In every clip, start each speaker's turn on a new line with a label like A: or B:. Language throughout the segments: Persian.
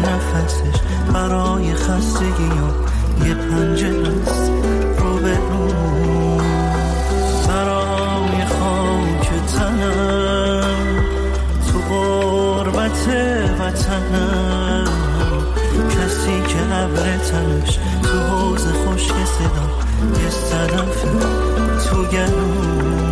A: نفسش برای خستگی ها یه پنجره است رو به رو، برای خاک تنم تو غربت وطنم، کسی که ابر تنش تو حوض خشک صدا یه صدف تو گلوم.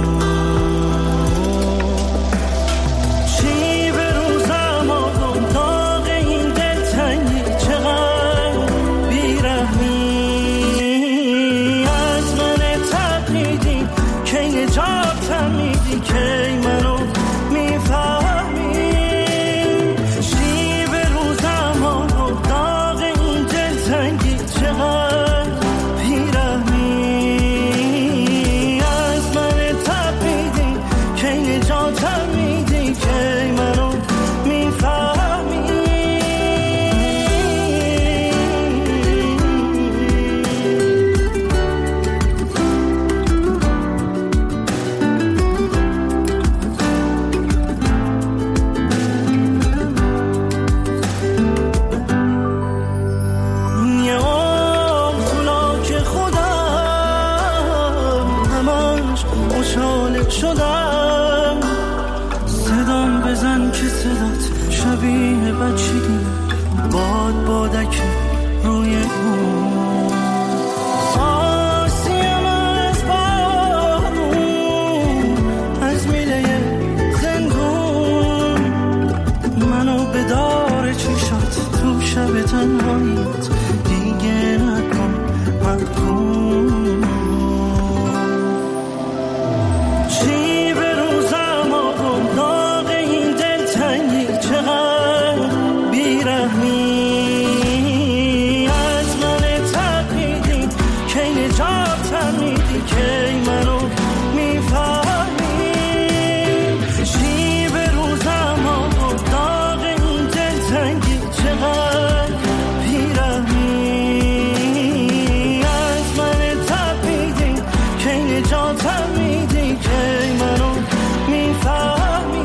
A: شبیه بچگی باد بادک روی اون آسیم از بارون، از میله زندون منو به دار چشات تو شب تنهاییت دیگه نکن محکوم. چی به روزم آقام داغ این دلتنگی چقدر بیرحمی، از من تقلیدی که نجاتم میدی که منو میفهمی. چی به روزم آقام داغ این دلتنگی چقدر بیرحمی، از من تقلیدی که نجاتم میدی که منو میفهمی.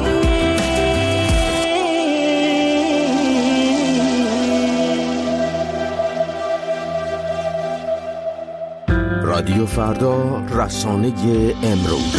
B: رادیو فردا، رسانه امروز.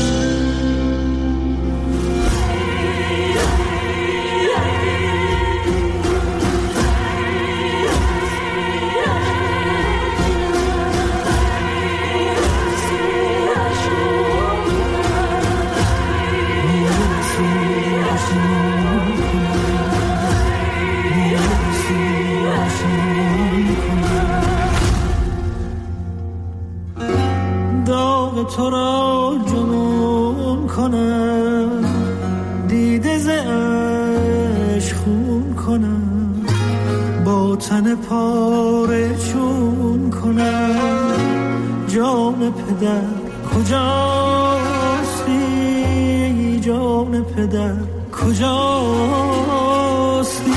A: تو را جنون کنم، دیده ز عشق خون کنم، با تن پاره چون کنم. جان پدر کجاستی، جان پدر کجاستی.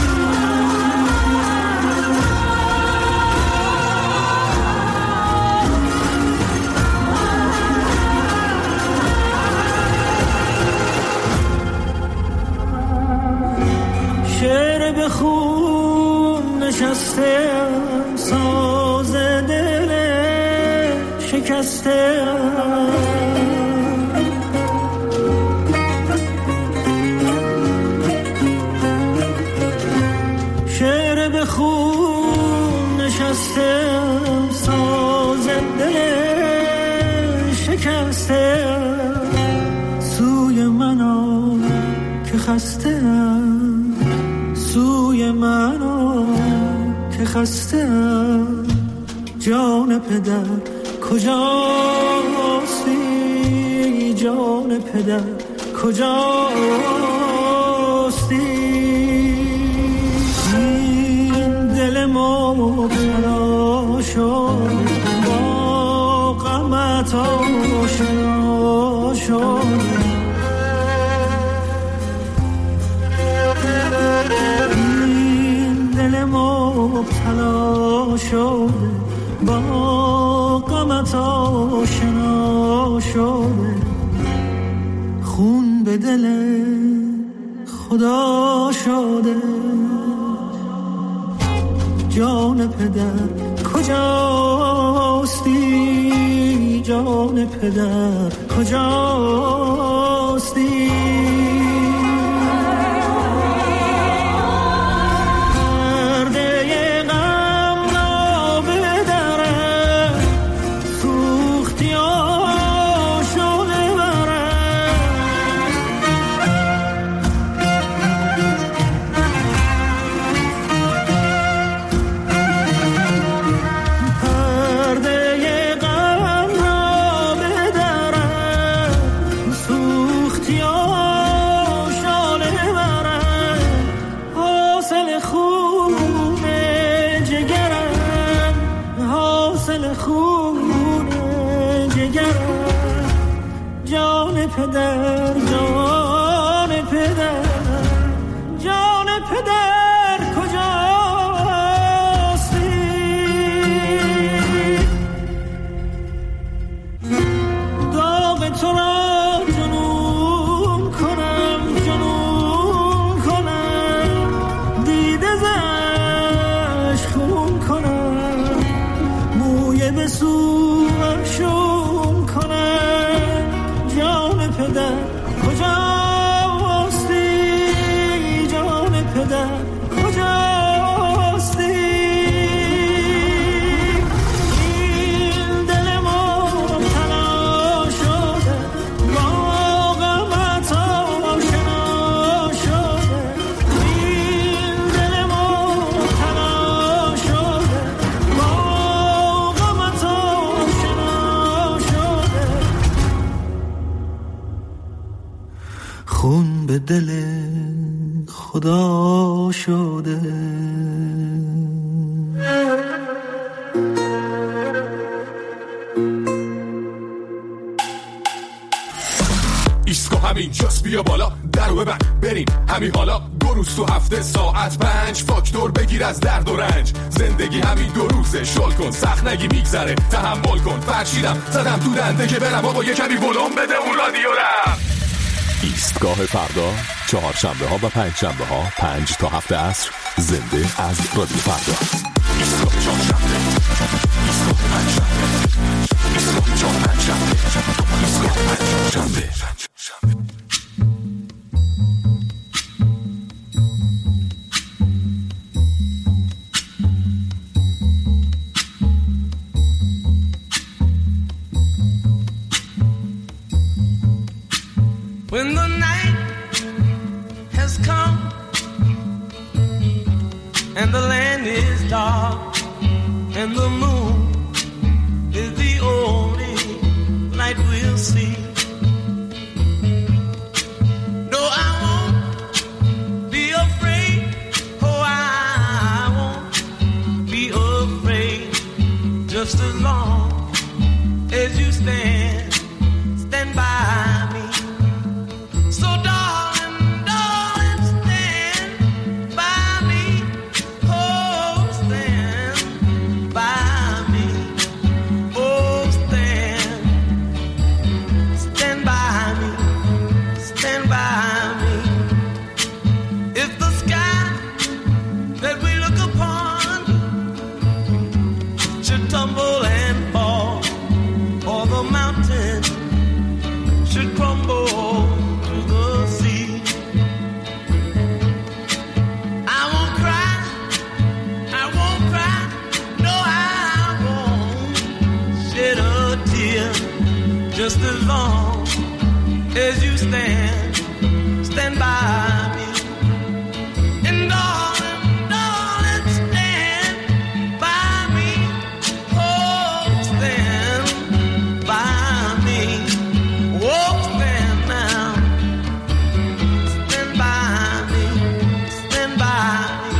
A: شعر به خون نشستم، ساز دل شکستم. شعر به خون نشستم، ساز دل شکستم. سوی منو که خستم، سوی منو که خستم. جان پدر کجاستی، جان پدر کجاستی. این دل مبتلا شد، با غمت آشنا شد. مبتلا شده، با غمت آشنا شده. خون به دل خدا شده. جان پدر کجاستی؟ جان پدر کجاستی؟ پدر جان پدر جان پدر کجاستی؟ داغ تو را جنون کنم دیده زش خون کنم موی به سوم شون کنم جان پدر کجاستی؟ جان پدر کجاستی؟ این دل مبتلا شده با غمت آشنا شده، این دل مبتلا شده با غمت آشنا شده، خون به دل خدا شده.
C: ایسکو همین جاست بیا بالا درو ببند بریم همین حالا، دو روز تو هفته ساعت 5 فاکتور بگیر از درد و رنج، زندگی همین دو روزه شل کن سخت نگی میگذره تحمل کن، فرشیدم زدم تو دنده که برم بابا یه کمی ولوم بده اون رادیو رم.
D: ایستگاه فردا چهارشنبه ها و پنجشنبه ها 5 تا 7 عصر زنده از رادیو فردا.
C: ایستگاه چهارشنبه، ایستگاه پنجشنبه، ایستگاه چهارشنبه، ایستگاه پنجشنبه.
E: When the night has come and the land is dark and the moon is the only light we'll see, no, I won't be afraid, oh, I won't be afraid, just as long as you stand by me. So darling, darling, stand by me. Oh, stand by me. Oh, stand by me. Stand by me. If the sky that we look upon should tumble and fall, or the mountain should crumble to the sea, I won't cry, no, I won't shed a tear, just as long as you stand by me. And darling, darling, stand by me. Oh, stand by me. Oh, stand now. Stand by me. Stand by me.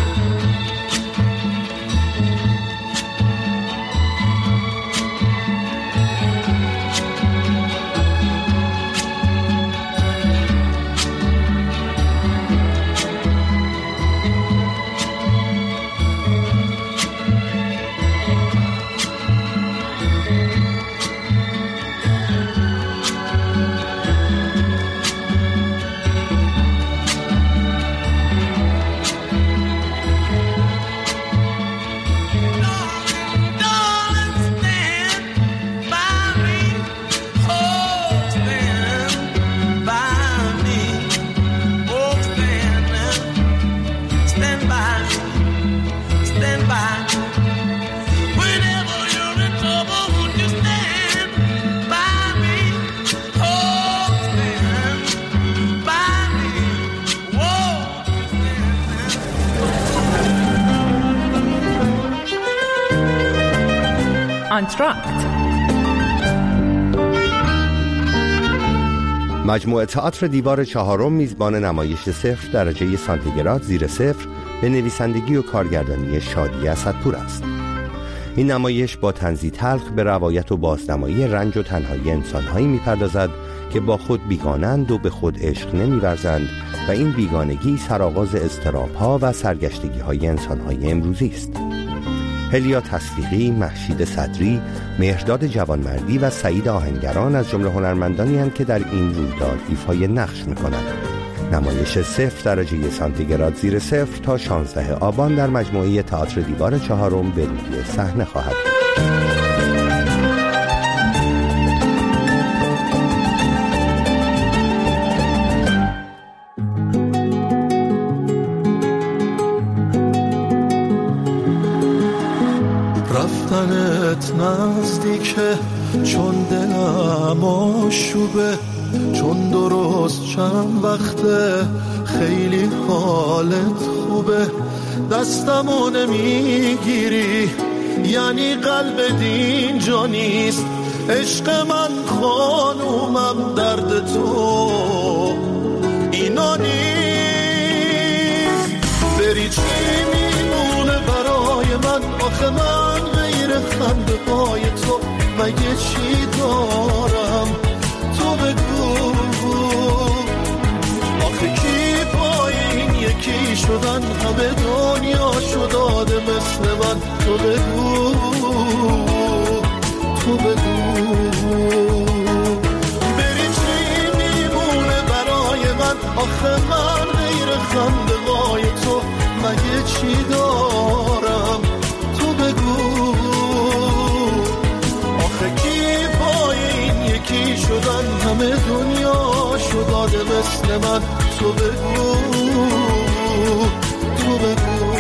F: آنتراکت.
G: مجموعه تئاتر دیوار چهارم میزبان نمایش 0 درجه سانتیگراد زیر صفر به نویسندگی و کارگردانی شادی اسدپور است. این نمایش با طنزی تلخ به روایت و بازنمایی رنج و تنهایی انسان‌هایی می‌پردازد که با خود بیگانند و به خود عشق نمی‌ورزند و این بیگانگی سرآغاز اضطراب‌ها و سرگشتگی‌های انسان‌های امروزی است. هلیا تصدیقی، مهشید صدری، مهرداد جوانمردی و سعید آهنگران از جمله هنرمندانی هستند که در این رویداد ایفای نقش می‌کنند. نمایش 0 درجه سانتیگراد زیر صفر تا 16 آبان در مجموعه تئاتر دیوار چهارم به روی صحنه خواهد بود.
A: رفتنت نزدیکه چون دلم آشوبه، چون درست چند وقته خیلی حالت خوبه، دستمو نمیگیری یعنی قلب دینجا نیست، عشق من خانومم درد تو اینا نیست، بری چی میمونه برای من، آخه من غیر خنده پای تو مگه چی دارم، تو بگو آخه کی پای این یکی شدن، همه دنیا شداده مثل من، تو بگو تو بگو بری چی میمونه برای من، آخه من غیر خنده وای تو مگه چی دارم، تو بگو آخه کی پای این یکی شدن، همه دنیا شداده مثل من، تو بگو تو بگو.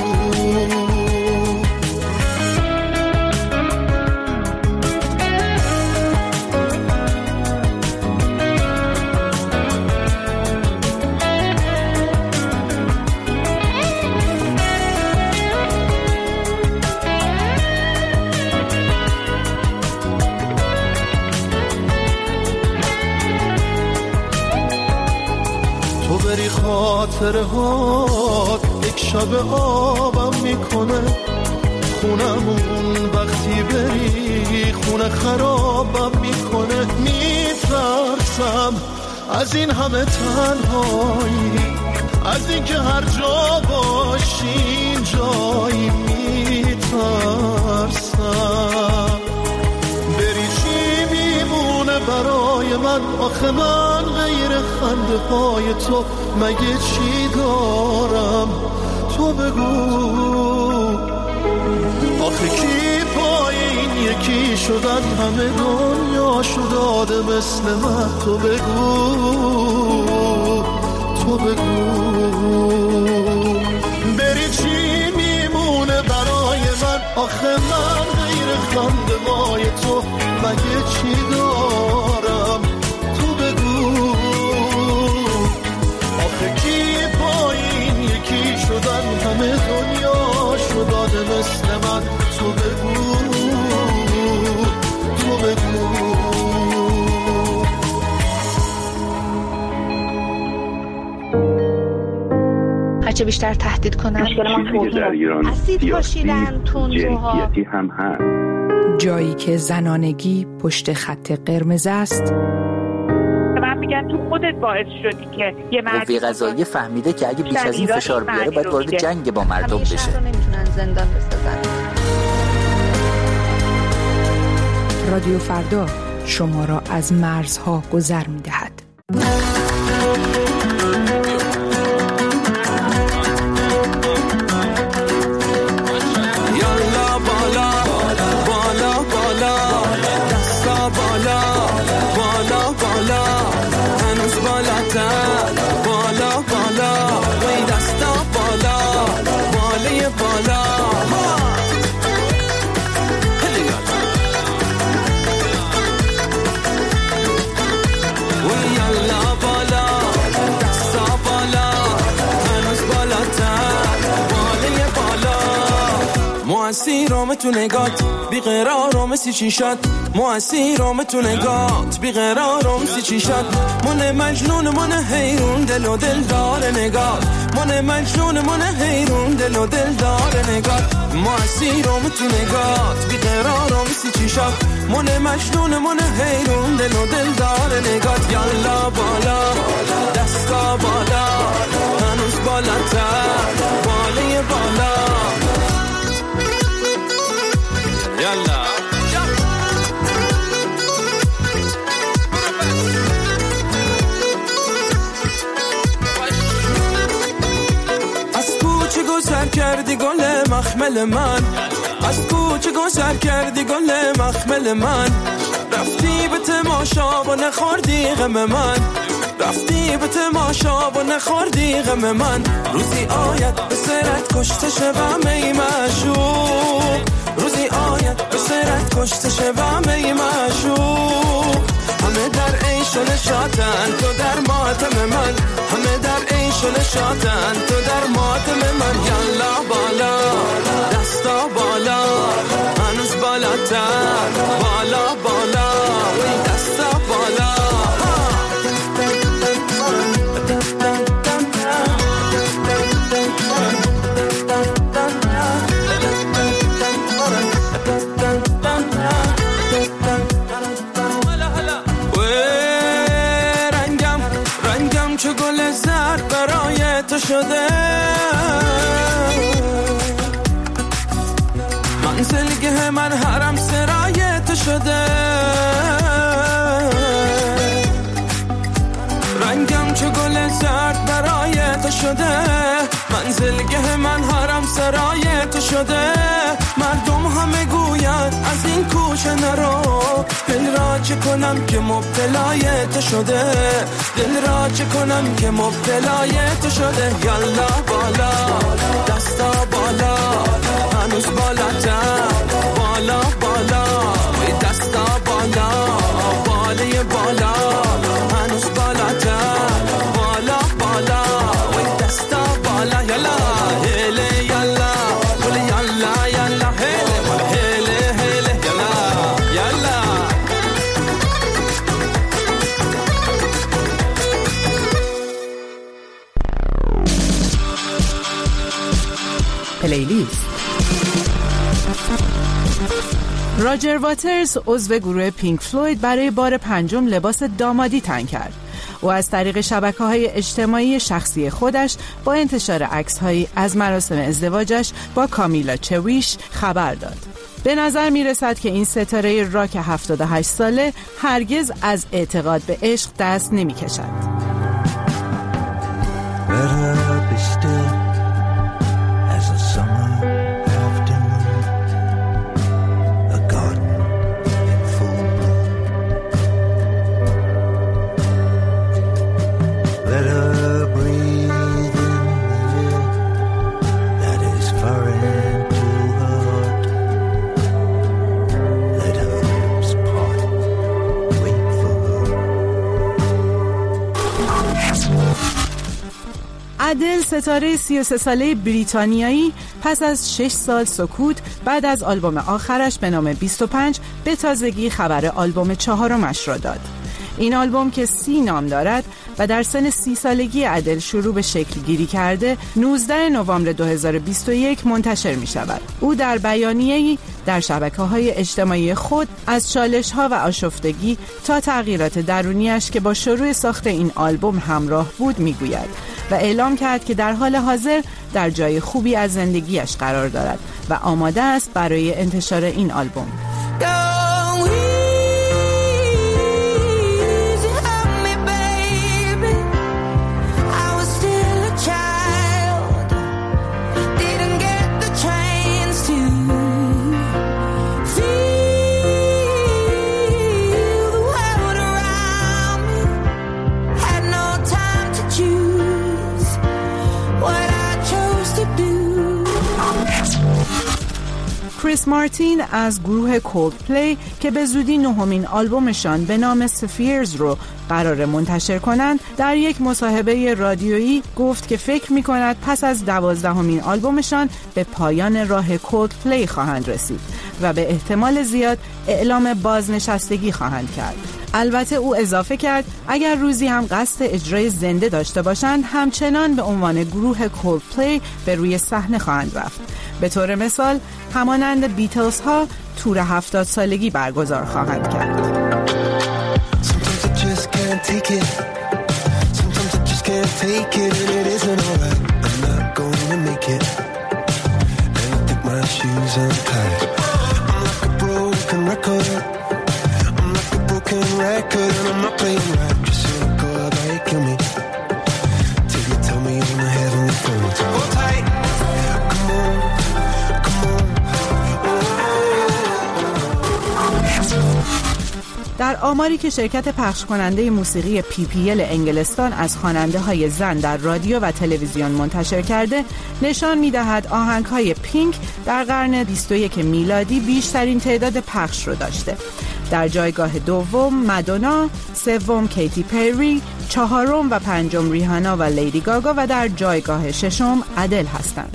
A: خاطره ها یک شب آبم میکنه، خونمون وقتی بری خونه خرابم میکنه، میترسم از این همه تنهایی، از این که هر جا باشی جایی، میترسم بری چی میمونه برای من، آخه من غیر خنده پای تو مگه چی دارم، تو بگو آخه کی پای این یکی شدن، همه دنیا شداده مثل من، تو بگو تو بگو بری چی میمونه برای من، آخه من غیر خنده وای تو مگه چی دارم، تو بگو آخه کی پای این یکی شدن، همه دنیا شداده مثل من، تو بگو تو بگو.
H: هرچه بیشتر تهدید کنن اسید پاشیدن تندروها
I: هم هست.
F: جایی که زنانگی پشت خط قرمز است،
J: من میگم تو خودت باعث شدی که یه
K: قوه قضاییه فهمیده که اگه بیش از این فشار بیاره باید وارد جنگ با مردم بشه.
H: نمیتونن زندان بسازن.
F: رادیو فردا شما را از مرزها گذر میدهد.
E: اسیرام تو نگات بیقرارم سی چی شد ما اسیرام تو نگات بیقرارم سی چی شد من مجنون من حیرون دل و دل دار نگات من مجنون من حیرون دل و دل دار نگات ما اسیرام تو نگات بیقرارم سی چی شد من مجنون من حیرون دل و دل دار نگات یالا بالا دستا بالا هنوز بالاتر بالای بالا یالا از کوچه گذر کردی گل مخمل من از کوچه گذر کردی گل مخمل من رفتی به تماشا و نخوردی غم من رفتی به تماشا و نخوردی غم من روزی آید به سرت کشته شوم ای معشوق روزی آید به سرت کشته شوم ای معشوق همه در عیش و نشاطن تو در ماتم من همه در عیش و نشاطن تو در ماتم من یالا بالا دستا بالا هنوز بالاتر بالا بالا دستا بالا چه گل زرد برای تو شده منزلگه من حرم سرای تو شده رنگم چه گل زرد برای تو شده منزلگه من حرم سرای تو شده مردم همه گوید از این کوچه نرو دل را چه کنم که مبتلای تو شده دل را چه کنم که مبتلای تو شده یالا بالا دستا بالا هنوز بالاتر بالا بالا وی دستا بالا بالای بالا هنوز بالاتر بالا بالا وی دستا بالا یالا هله یالا ولی یالا یالا هله هله هله یالا یالا
F: پلیلیست. راجر واترز عضو گروه پینک فلوید برای بار 5 لباس دامادی تن کرد. او از طریق شبکه‌های اجتماعی شخصی خودش با انتشار عکس‌هایی از مراسم ازدواجش با کامیلا چویش خبر داد. به نظر می‌رسد که این ستاره راک 78 ساله هرگز از اعتقاد به عشق دست نمی‌کشد. ادل ستاره 33 ساله بریتانیایی پس از 6 سال سکوت بعد از آلبوم آخرش به نام 25 به تازگی خبر آلبوم 4مش را داد. این آلبوم که 30 نام دارد و در سن 30 سالگی ادل شروع به شکل گیری کرده 19 نوامبر 2021 منتشر می شود. او در بیانیه‌ای در شبکه‌های اجتماعی خود از چالش‌ها و آشفتگی تا تغییرات درونیش که با شروع ساخت این آلبوم همراه بود میگوید و اعلام کرد که در حال حاضر در جای خوبی از زندگیش قرار دارد و آماده است برای انتشار این آلبوم. کریس مارتین از گروه کولدپلی که به زودی 9مین آلبومشان به نام سفیرز رو قرار منتشر کنند، در یک مصاحبه رادیویی گفت که فکر می‌کند پس از 12مین آلبومشان به پایان راه کولدپلی خواهند رسید و به احتمال زیاد اعلام بازنشستگی خواهند کرد. البته او اضافه کرد اگر روزی هم قصد اجرای زنده داشته باشند همچنان به عنوان گروه کولدپلی به روی صحنه خواهند رفت. به طور مثال همانند بیتلز ها تور 70 سالگی برگزار خواهند کرد.
I: Record and I'm not playing right. Just so go out there, kill me till you tell me on the heavenly phone. Hold tight, come on, come on.
F: در آماری که شرکت پخش کننده موسیقی PPL انگلستان از خواننده های زن در رادیو و تلویزیون منتشر کرده، نشان می‌دهد آهنگ‌های پینک در قرن 21 میلادی بیشترین تعداد پخش رو داشته. در جایگاه دوم مادونا، سوم کیتی پری، چهارم و پنجم ریهانا و لیدی گاگا و در جایگاه ششم ادل هستند.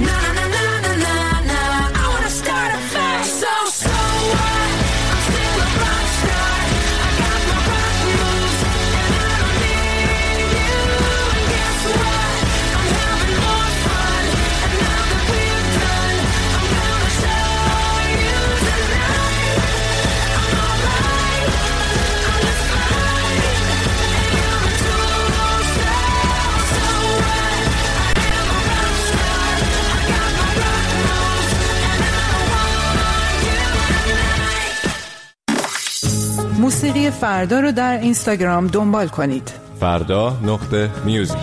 F: موسیقی فردا رو در اینستاگرام دنبال کنید.
C: فردا.میوزیک.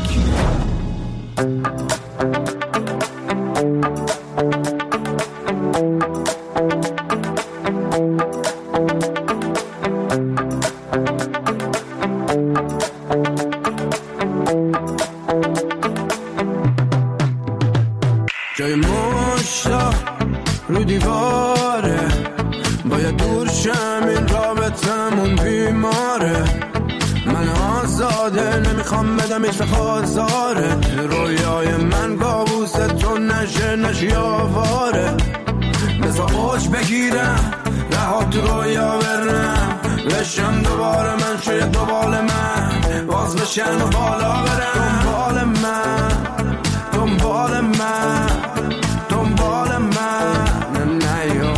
E: جای مشتا رو دیواره، باید دور شم این رابطمون بیماره. من آزاده نمیخوام بدم هیچ خازاره، رویای من کابوس تو نشی آواره. بذار اوج بگیرم رها تو رویا برم، بشم دوباره من شاید دوبال من باز بشن و بالا برم. دنبال من دنبال من دنبال من نیا،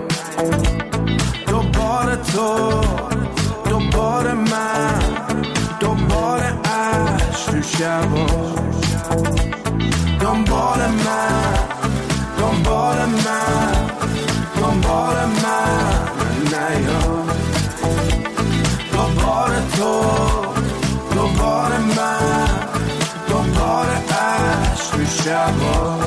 E: دوباره تو دوباره من دوباره عشق تو شبا. دنبال من دنبال من دنبال من نیا، دوباره تو دوباره من دوباره عشق تو شبا.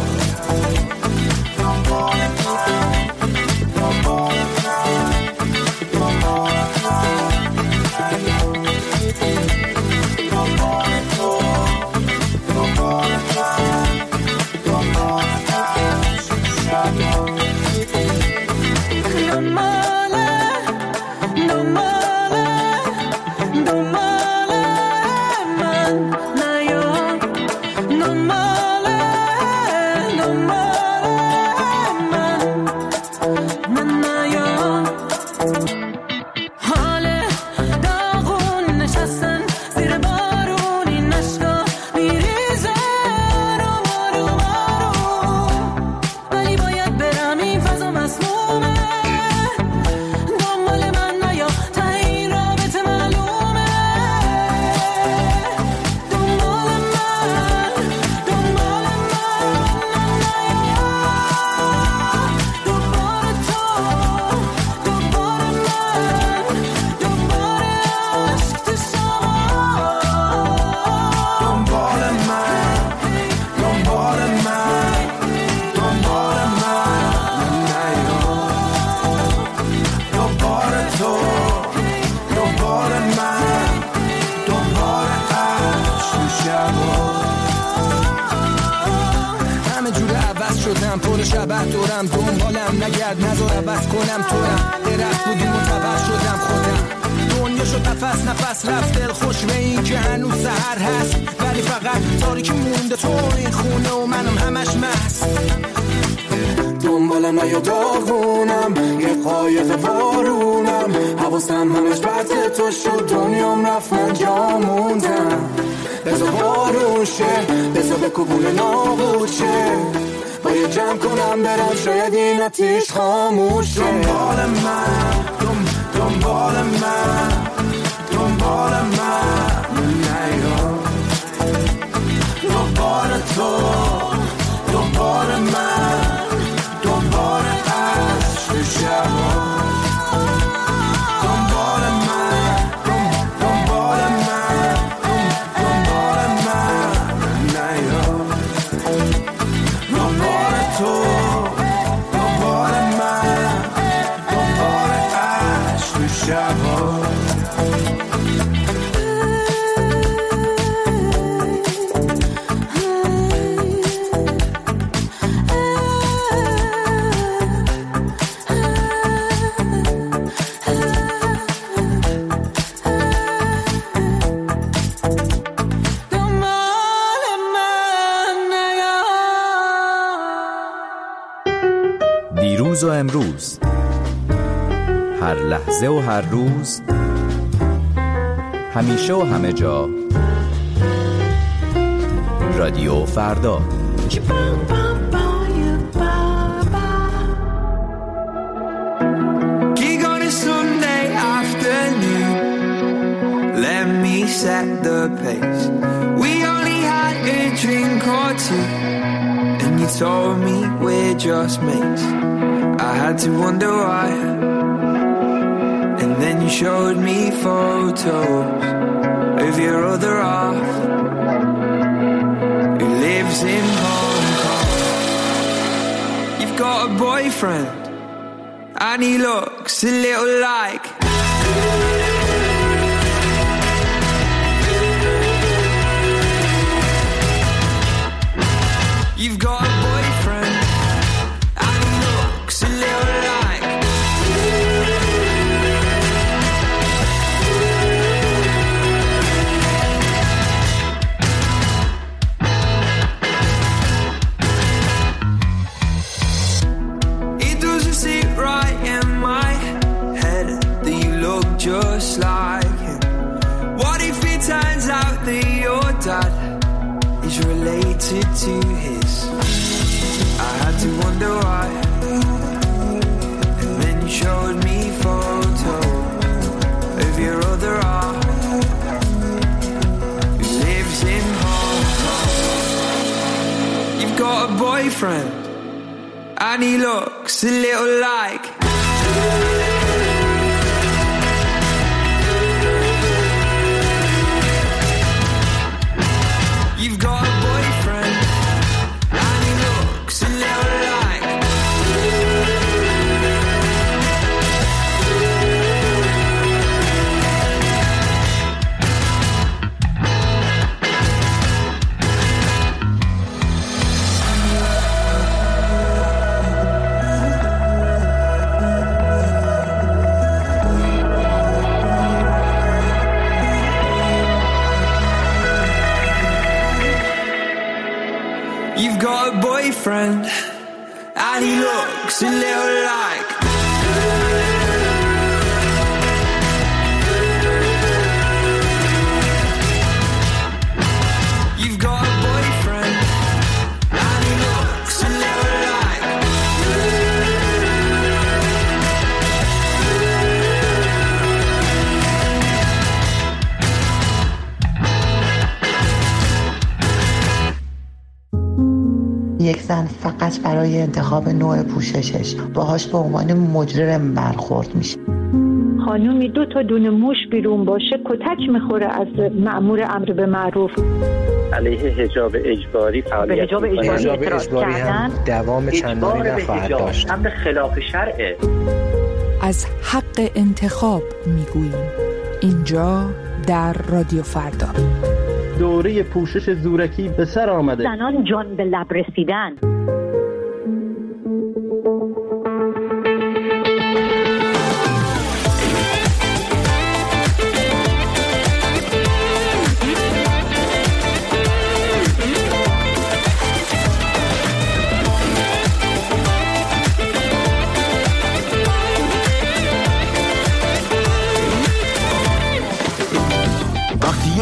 E: شدم پر شبه دورم دنبالم نگرد نذار عوض کنم تورم درخت بودیم و تبر شدم خودم دنیا شد نفس رفت دل خوش به این که هنوز سحر هست ولی فقط تاریکی مونده تو این خونه و منم همش مست دنبالم نیا داغونم یه قایق وارونم حواسم همش بطه تو شد دنیام رفت من جا موندم بزا بارون شه بزا به کبون نابود شه باید جمع کنم برم شاید این آتیش خاموشه دنبال من دنبال من دنبال من نیا دنبال تو دنبال من دنبال عشق شبا دنبال من دنبال من دنبال من نیا دنبال تو دنبال من دنبال عشق شبا
L: دیروز و امروز، هر لحظه و هر روز، همیشه و همه جا، رادیو فردا.
E: Let me set the pace. We only had a drink or two, and you told me we're just mates. I had to wonder why, and then you showed me photos of your other half who lives in Hong Kong. You've got a boyfriend, and he looks a little like you've got a boyfriend, and he looks a little like it doesn't sit right in my head that you look just like him. What if it turns out that your dad is related to his? I had to wonder why, and then you showed me photos of your other half who lives in Hong Kong. You've got a boyfriend, and he looks a little like you've got a boyfriend, and he looks a little like you've got a boyfriend, and he looks a little like you've got a boyfriend, and he looks a little like
M: یک زن فقط برای انتخاب نوع پوششش باهاش به عنوان مجرم برخورد میشه.
J: خانومی 2 تا دونه موش بیرون باشه کتک میخوره از مأمور امر به معروف.
N: علیه حجاب اجباری فعالیت
O: حجاب اجباری
N: هم
O: دوام چندانی نخواهد داشت.
N: امر خلاف شرعه.
P: از حق انتخاب میگوییم اینجا در رادیو فردا.
Q: دوره پوشش زورکی به سر آمده.
J: زنان جان به لب رسیدن.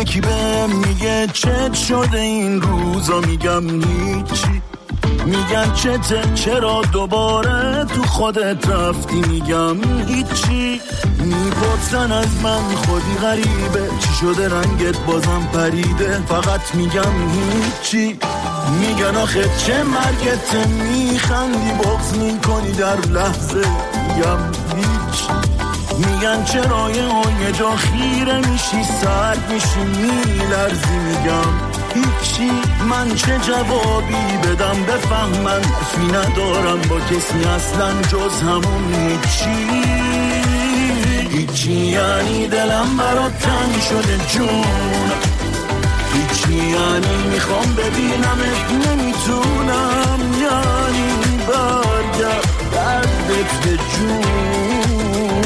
A: یکی بهم میگه چت شده این روزا، میگم هیچی. میگن چته، چرا دوباره تو خودت رفتی، میگم هیچی. میپرسن از من خودی غریبه، چی شده رنگت بازم پریده، فقط میگم هیچی. میگن آخه چه مرگته، میخندی بغض میکنی در لحظه، میگم هیچ. میگن چرا یه جا خیره میشی، سرد میشی، میلرزی، میگم هیچی. من چه جوابی بدم بفهمن، حرفی ندارم با کسی اصلا جز همون هیچی. هیچی یعنی دلم برات تنگ شده جون، هیچی یعنی میخوام ببینمت نمیتونم، یعنی برگرد دردت به جونم.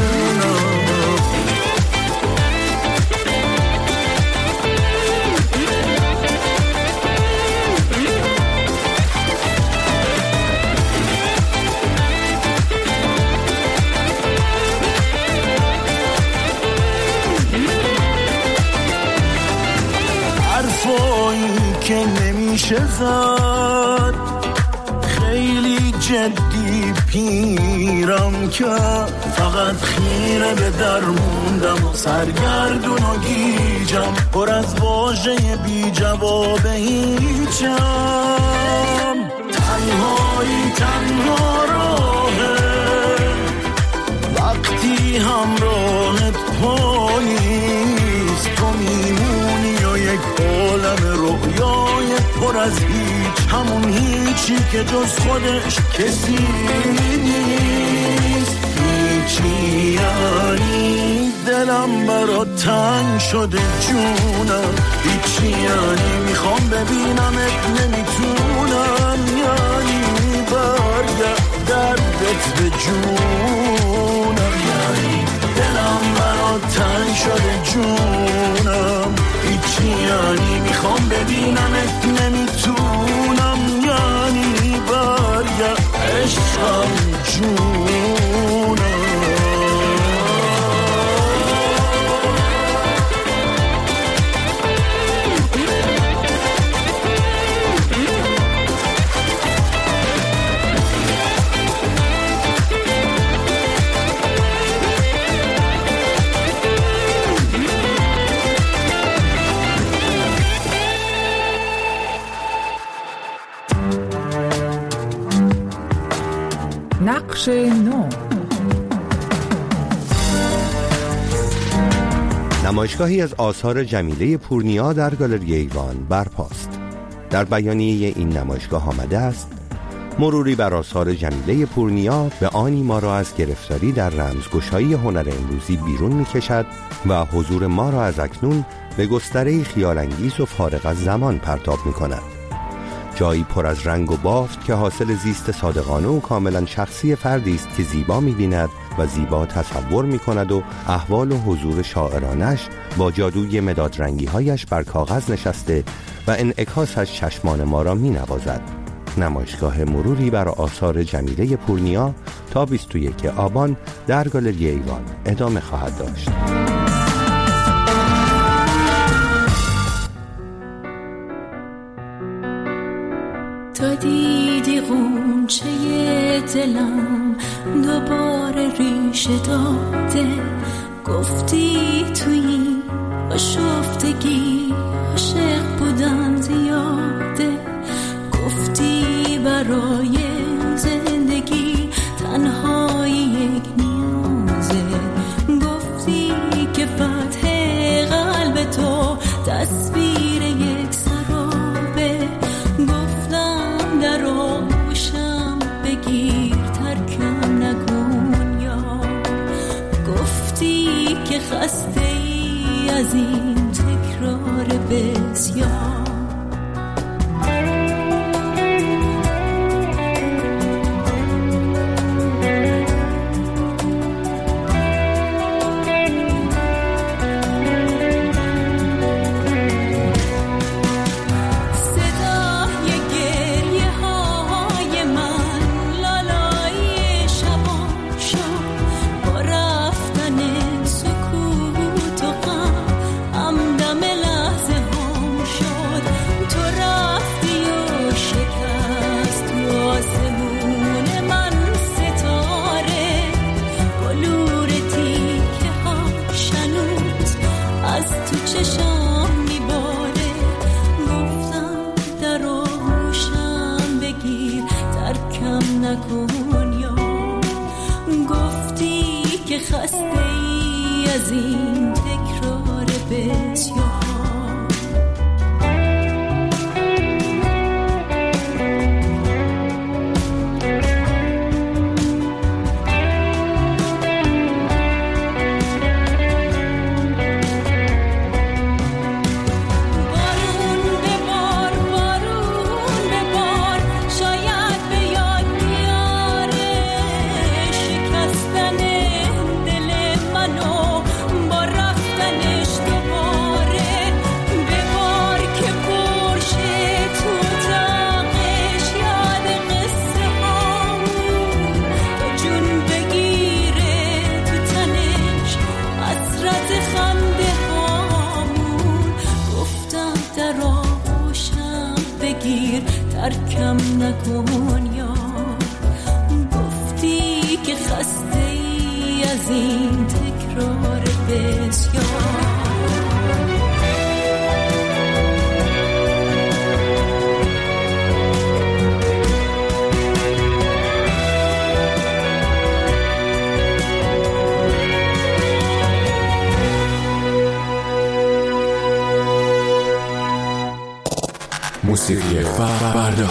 A: حرفایی که نمیشه زد، خیلی جدی پیرم که فقط خیره به در موندم و سرگردون و گیجم، پر از واژه بی جواب هیچم. تنهایی تنها راهه وقتی همراهت پاییست، تو میمونی و یک عالم رویای پر از هیچ، همون هیچی که جز خودش کسی نیست. هیچی یعنی دلم برات تنگ شده جونم، هیچی یعنی میخوام ببینمت نمیتونم، یعنی برگرد دردت به جونم. یعنی دلم برات تنگ شده جونم، هیچی یعنی میخوام ببینمت نمیتونم، یعنی برگرد عشقم جونم.
P: نقش نو.
G: نمایشگاهی از آثار جمیله پورنیا در گالری ایوان برپاست. در بیانیه این نمایشگاه آمده است: مروری بر آثار جمیله پورنیا به آنی ما را از گرفتاری در رمزگشایی هنر امروزی بیرون می کشد و حضور ما را از اکنون به گستره خیالانگیز و فارغ از زمان پرتاب می کند. جایی پر از رنگ و بافت که حاصل زیست صادقانه و کاملا شخصی فردی است که زیبا می‌بیند و زیبا تصور می‌کند و احوال و حضور شاعرانش با جادوی مداد رنگی‌هایش بر کاغذ نشسته و انعکاسش چشمان ما را می‌نوازد. نمایشگاه مروری بر آثار جمیله پورنیا تا 21 آبان در گالری ایوان ادامه خواهد داشت.
Q: تا دیدی غنچه دلم دوباره ریشه داده، گفتی توی آشفتگی عاشق بودن زیاده، گفتی برای زندگی تنهایی یک نیازه، گفتی که فتح قلب تو تصویر یک سرابه، گفتم در آغوشم بگیر ترکم نکن یار، گفتی که خسته ای از این تکرار بسیار. کم نکن یا گفتی که خسته ای از این تکرار بسیار. ترکم نکن یا گفتی که خسته ای از این تکرار بسیار.
D: موسیقی فردا.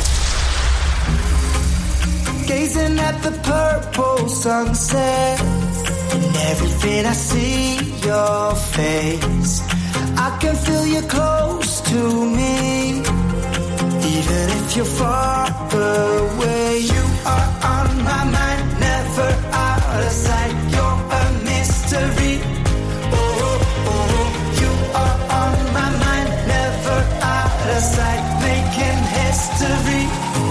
I: Gazing at the purple sunset, in everything I see your face. I can feel you close to me, even if you're far away. You are on my mind, never out of sight. You're a mystery. Oh, oh, oh. You are on my mind, never out of sight, making history.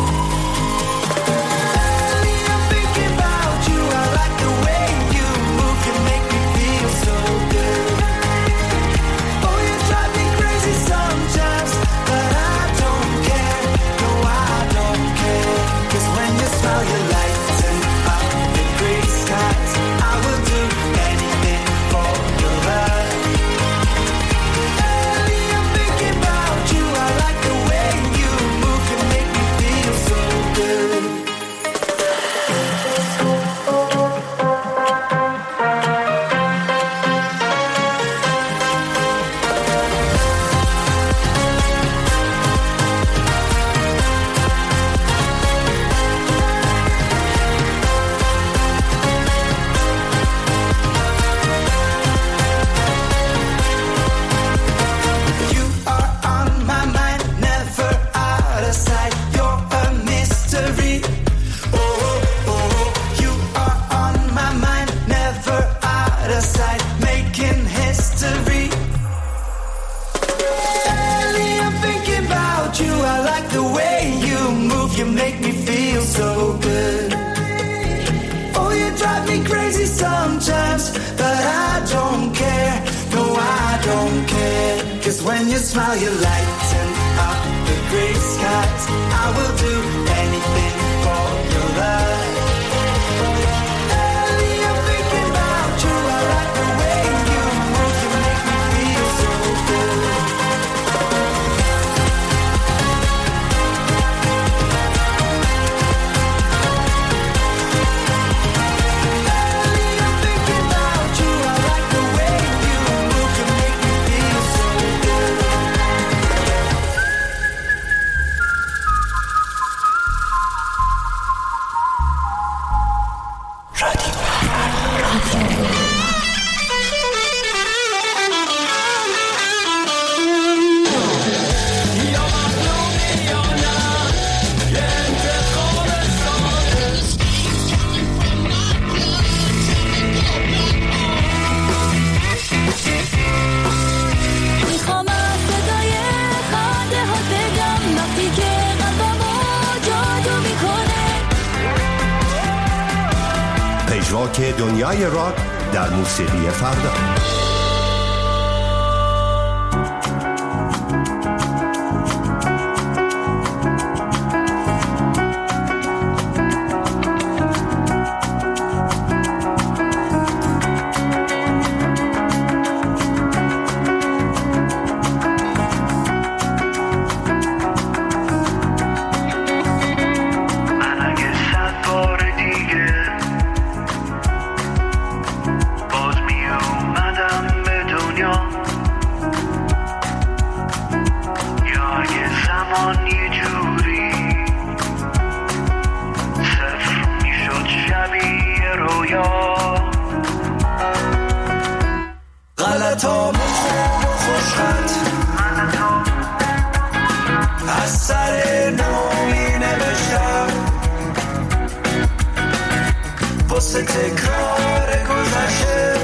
I: When you smile, you lighten up the gray skies. I will do anything for your love. Ellie, I'm thinking about you. I like the way you move. You make me feel so good. Ellie, I'm thinking about you. I like the way you move. You make me feel so good.
G: پژواک دنیای راک در موسیقی فردا.
N: من
I: واسه تکرار گذشته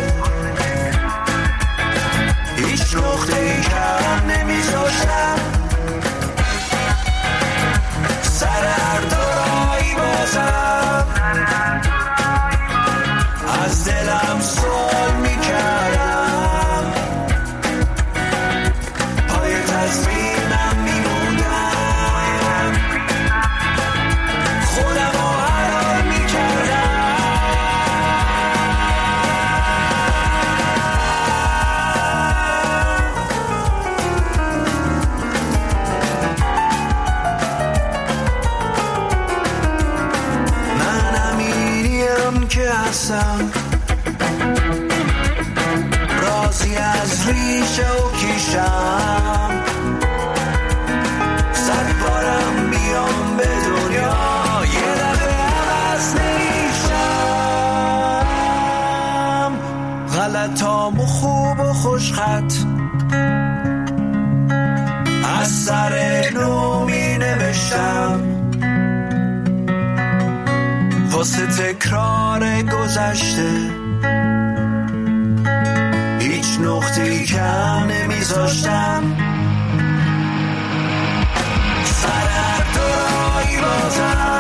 I: هیچ نقطه‌ای کم نمیذاشتم سر هر دورایی بازم از دلم سوال میکردم پای تصمیمم میموندم خودم رو حرام میکردم من امینیم که هستم راضی از ریشه و کیشم صد بارم بیام به دنیا یه دفعه عوض نمیشم غلطام و خوب و خوشخط از سر نو می نوشتم واسه تکرار گذشته هیچ نقطه‌ای کم نمیذاشتم سر هر دورایی بازم